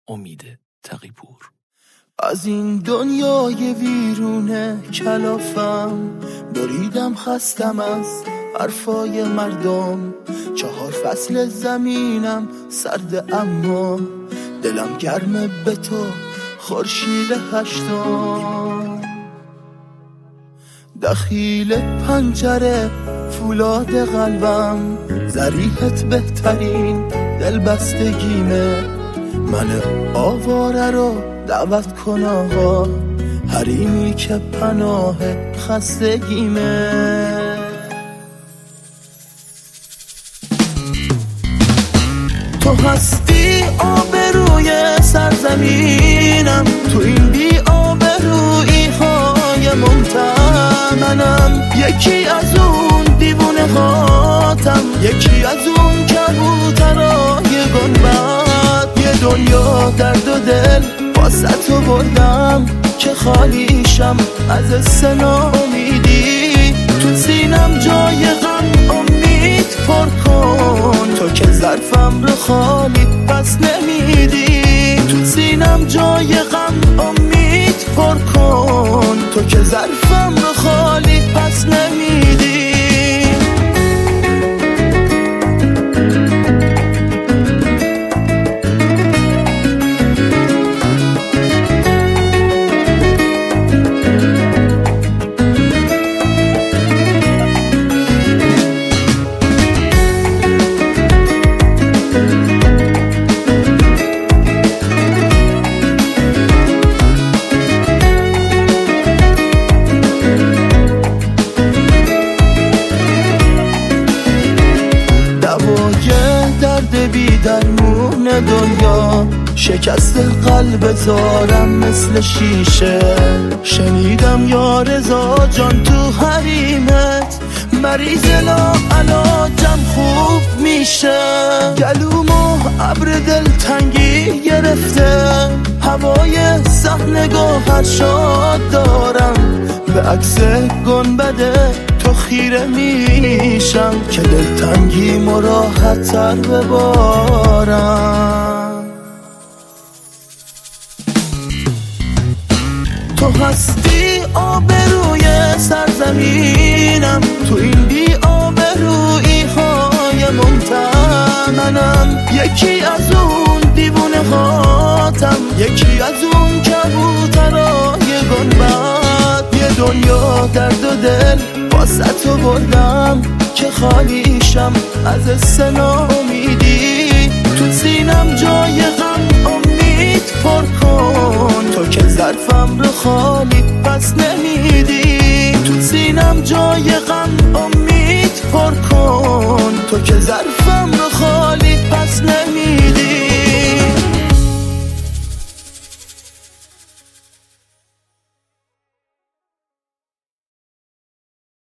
امید تقی‌پور. از این دنیای ویرونه کلافم بریدم، خستم از حرفای مردم. 4 فصل زمینم سرد اما دلم گرمه به تو خورشید 8. دخیل پنجره فولاد قلبم، ذریحت بهترین دلبستگیمه. من آواره رو دعوت کن آقا، حریمی که پناه خستگیمه. تو هستی آبروی سرزمینم، تو این بی آبرویی های ممتنم. یکی از اون دیوونه هاتم، یکی از اون کبوترای گنبد. یه دنیا درد و دل واسه تو بردم که خالیشم از سنا امیدی. تو سینم جای غم امید پر کن، تو که ظرفم رو خالی پس نمیدی. تو سینم جای غم امید پر کن، تو که ظرفم رو خالی پس نمیدی. درد بی درمون دنیا، شکست قلب زارم مثل شیشه. شنیدم یا رضا جان تو حریمت مریض لا علاجم خوب میشه. گلومو ابر دلتنگی گرفته، هوای صحنه گوهر شاد دارم. به عکس گنبده تو خیره میشم که دلتنگی راحت تر ببارم. تو هستی آبروی سرزمینم، تو این بی آبرویی های ممتنم. یکی از اون دیوونه هاتم، یکی از اون کبوترای گنبد. یه دنیا درد و دل واسه تو بردم که خالیشم از سنا امیدی. تو سینم جای غم